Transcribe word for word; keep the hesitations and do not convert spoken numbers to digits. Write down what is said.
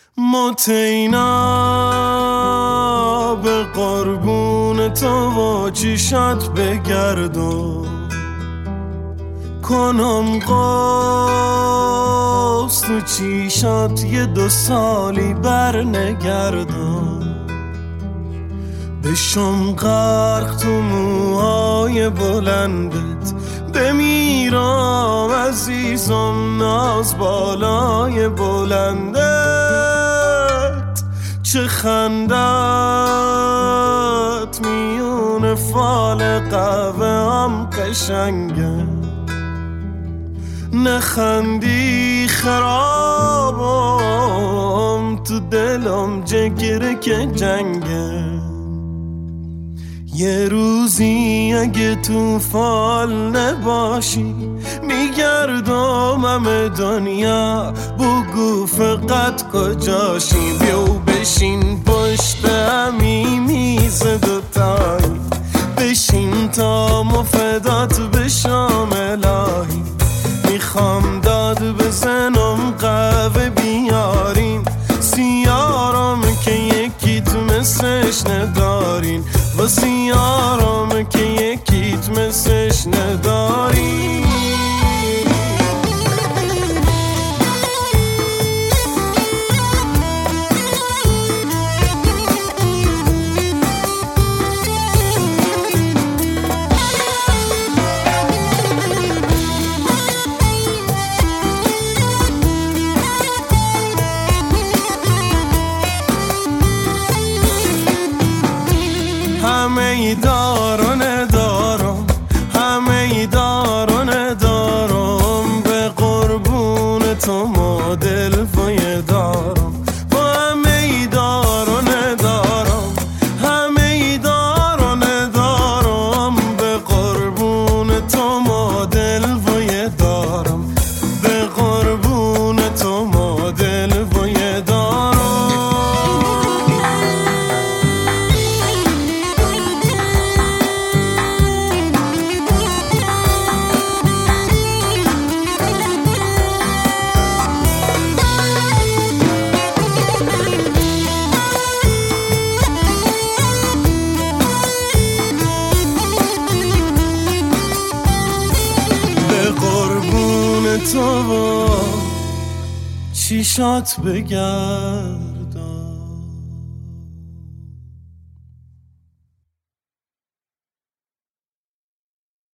متینا به قربون تو و چیشات بگردم، کنم قوس تو چیشات یه دو سالی بر نگردم، بشم غرق تو موهای بلندت، بمیرم عزیزم ناز بالای بلندت، چه خندت میون فال قهوه هم قشنگه، نخندی خرابم تو دلم جگره که جنگه، یه روزی اگه تو فال نباشی میگردم همه دنیا، بگو فقط کجاشی، بیو بشین پشت همی میز دوتایی، بشین تا مفدات بشم الهی، میخوام داد بزنم قهوه بیارین، سیارم که یکیت مثلش ندارین، و سیارم که یکیت مثلش ندارین. همه ای دارو ندارم، همه ای دارو ندارم، به قربون تو ما دل فای دارم، با همه ای دارو ندارم، همه ای دارو ندارم، به قربون تو ما دل فای دارم، به قربون تو ما دل فای دارم. تو چیشات بگرد